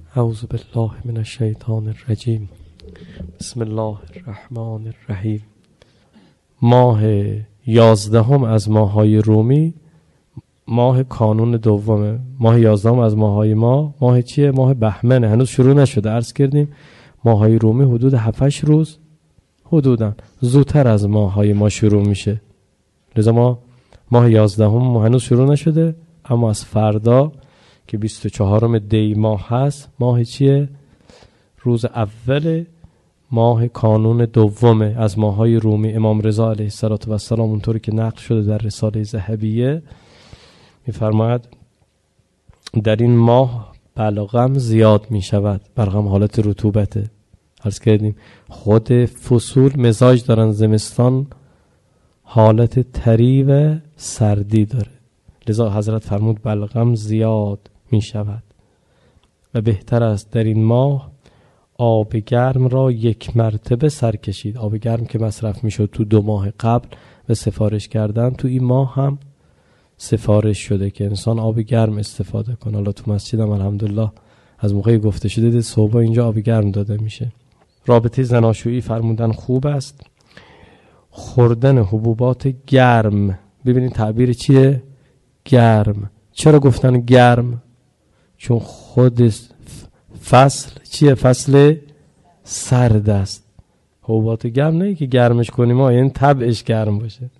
اعوذ بالله من الشیطان الرجیم. بسم الله الرحمن الرحیم. ماه 11 از ماه‌های رومی ماه کانون دومه. ماه 11 از ماه‌های ماه چیه؟ ماه بهمنه. هنوز شروع نشده. عرض کردیم ماه‌های رومی حدود 7-8 روز حدوداً زودتر از ماه‌های ما شروع میشه. لذا ماه 11 هنوز شروع نشده، اما از فردا که 24 دی ماه هست، ماه چیه؟ روز اول ماه کانون دومه از ماه‌های رومی. امام رضا علیه السلام اونطوری که نقل شده در رساله ذهبیه می‌فرماید در این ماه بلغم زیاد می شود. بلغم حالت رطوبته. عرض کردیم خود فصول مزاج دارن، زمستان حالت تری و سردی داره، لذا حضرت فرمود بلغم زیاد می شود و بهتر است در این ماه آب گرم را 1 مرتبه سر کشید. آب گرم که مصرف می شد تو 2 ماه قبل و سفارش کردن، تو این ماه هم سفارش شده که انسان آب گرم استفاده کنه. حالا تو مسجد هم الحمدلله از موقعی گفته شده دید صبح اینجا آب گرم داده میشه. رابطه زناشویی فرمودن خوب است. خوردن حبوبات گرم. ببینید تعبیر چیه؟ گرم. چرا گفتن گرم؟ چون خود فصل چیه؟ فصل سرد است. حبوبات گرم نه که گرمش کنیم این طبعش گرم باشه.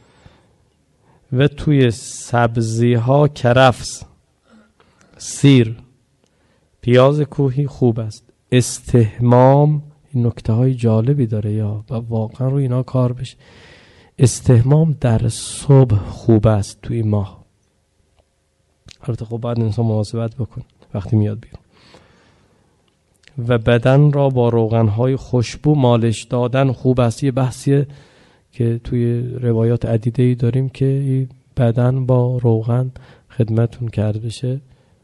و توی سبزی ها کرفس، سیر، پیاز کوهی خوب است. استحمام، این نکته های جالبی داره یا واقعا رو اینا کار بشه. استحمام در صبح خوب است توی ماه. البته خب باید انسان مواظبت بکنه وقتی میاد بیرون. و بدن را با روغن‌های خوشبو مالش دادن خوب است. یه بحثیه که توی روایات عدیده‌ای داریم که بدن با روغن خدمتون کرد بشه،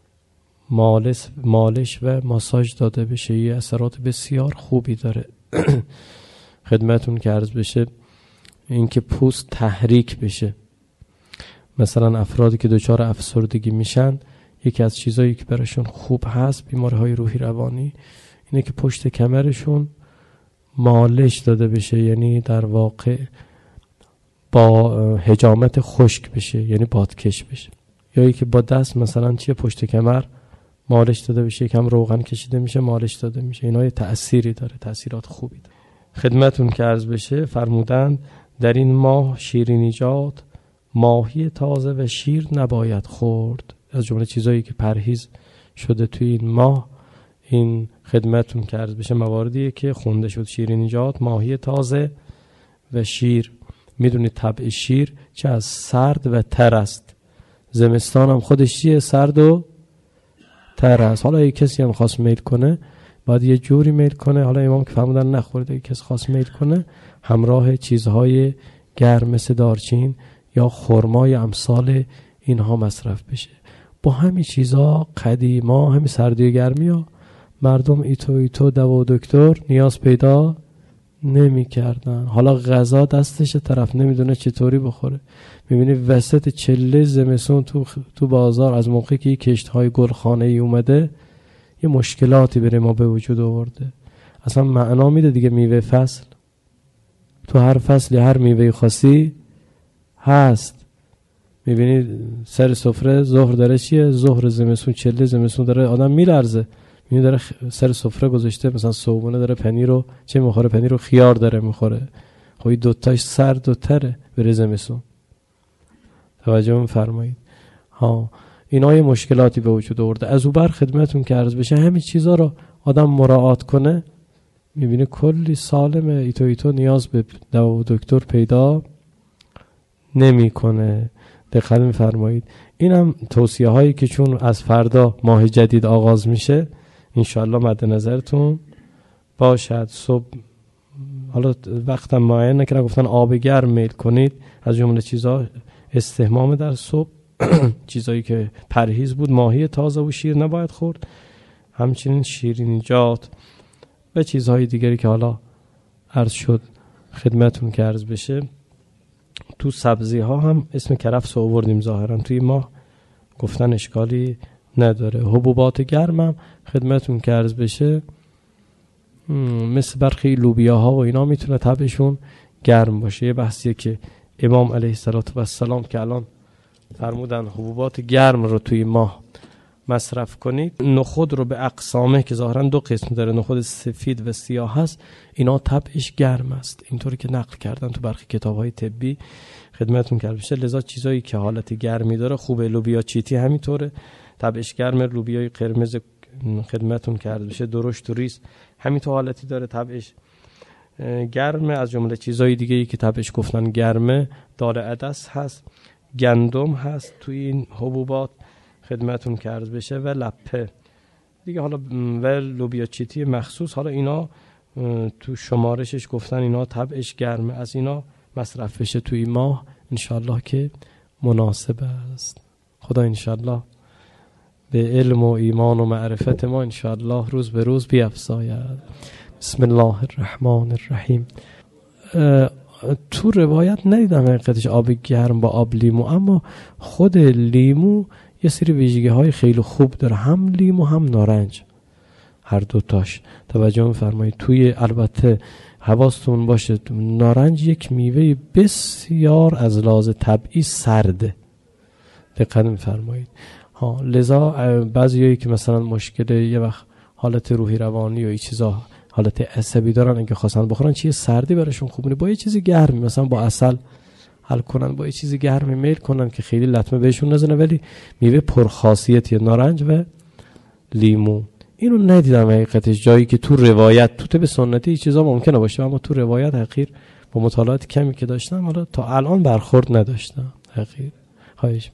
مالش و ماساژ داده بشه. یه اثرات بسیار خوبی داره. خدمتون کرد بشه اینکه پوست تحریک بشه. مثلا افرادی که دچار افسردگی میشن، یکی از چیزایی که براشون خوب هست، بیماری‌های روحی روانی، اینه که پشت کمرشون مالش داده بشه، یعنی در واقع با حجامت خشک بشه، یعنی بادکش بشه. یا یکی با دست مثلا چیه پشت کمر مالش داده بشه، یکم روغن کشیده میشه مالش داده میشه. اینا یه تأثیری داره، تأثیرات خوبی داره. خدمتون که عرض بشه فرمودند در این ماه شیرینیجات، ماهی تازه و شیر نباید خورد. از جمله چیزایی که پرهیز شده توی این ماه، این خدمتون که عرض بشه مواردیه که خونده شد. شیرینیجات، ماهی تازه و شیر. میدونید طبع شیر چه از سرد و تر است. زمستان هم خودش چیه؟ سرد و تر است. حالا اگه کسی هم خواست میل کنه باید یه جوری میل کنه. حالا امام که فرمودن نخورید، اگه کسی خواست میل کنه همراه چیزهای گرم مثل دارچین یا خرمای امثال اینها مصرف بشه. با همین چیزا قدیما همین سردی و گرمی ها مردم ایتو دوا و دکتر نیاز پیدا نمی کردن. حالا غذا دستش طرف نمیدونه چطوری بخوره. میبینی وسط چله زمستون تو بازار از موقعی که کشت‌های گلخانه ای اومده یه مشکلاتی بره ما به وجود آورده. اصلا معنا میده دیگه میوه فصل. تو هر فصلی هر میوه خاصی هست. میبینی سر سفره ظهر داره چیه؟ ظهر زمستون، چله زمستون داره آدم میلرزه. میبینی داره سر سفره گذاشته مثلا صبحونه داره پنیر رو چه میخوره؟ پنیر رو خیار داره میخوره. خب این دوتاش سرد و تره بره زمستون. توجه می‌فرمایید؟ ها اینا یه مشکلاتی به وجود آورده. از اون بر خدمتون که عرض بشه همین چیزا رو آدم مراعات کنه، میبینه کلی سالم ایتو نیاز به دوا و دکتر پیدا نمیکنه. دقت می‌فرمایید؟ اینم توصیه هایی که چون از فردا ماه جدید آغاز میشه انشالله مد نظرتون باشد. صبح حالا وقتم معین نکردن، گفتن آب گرم میل کنید. از جمله چیزا استحمام در صبح، چیزایی که پرهیز بود، ماهی تازه و شیر نباید خورد، همچنین شیرینیجات و چیزهای دیگری که حالا عرض شد خدمتون که عرض بشه. تو سبزی ها هم اسم کرفس رو آوردیم ظاهرا توی ماه، گفتن اشکالی نداره. حبوبات گرمم خدمتون که عرض بشه مثل برخی لوبیاها و اینا میتونه طبعشون گرم باشه. یه بحثیه که امام علیه السلام که الان فرمودن حبوبات گرم رو توی ماه مصرف کنید. نخود رو به اقسامه که ظاهرا دو قسم داره، نخود سفید و سیاه هست، اینا طبعش گرم است، اینطوری که نقل کردن تو برخی کتاب‌های طبی خدمتون کرد بشه. لذا چیزایی که حالت گرمی داره خوبه. لوبیا چیتی همینطوره، طبعش گرمه. لوبیای قرمز خدمتون کرد بشه درشت و ریز همینطور حالتی داره، طبعش گرمه. از جمله چیزای دیگه ای که طبعش گفتن گرمه، دال عدس هست، گندم هست توی این حبوبات خدمتون کرد بشه و لپه دیگه. حالا و لوبیا چیتی مخصوص، حالا اینا تو شمارشش گفتن اینا طبعش گرمه، از اینا مصرف بشه توی ماه انشالله که مناسب است. خدا انشالله به علم و ایمان و معرفت ما انشالله روز به روز بیفزاید. بسم الله الرحمن الرحیم. تو روایت ندیدم حقیقتش آب گرم با آب لیمو، اما خود لیمو یه سری ویژگی های خیلی خوب داره، هم لیمو هم نارنج، هر دوتاش توجه می‌فرمایید. توی البته حواستون باشه نارنج یک میوه بسیار از لحاظ طبعی سرده، دقت می‌فرمایید. لذا بعضیایی که مثلا مشکل یه وقت حالت روحی روانی و این چیزا، حالت عصبی دارن، اگه خواستن بخورن چیز سردی براشون خوبه، با یه چیزی گرمی مثلا با عسل حل کنن، با یه چیزی گرمی میل کنن که خیلی لطمه بهشون نزنه. ولی میوه پرخاصیتی نارنج و لیمو اینو ندیدم حقیقتش جایی که تو روایت، تو طب سنتی چیزا ممکنه باشه، اما تو روایت حقیر با مطالعات کمی که داشتم حالا تا الان برخورد نداشتم حقیر. خواهش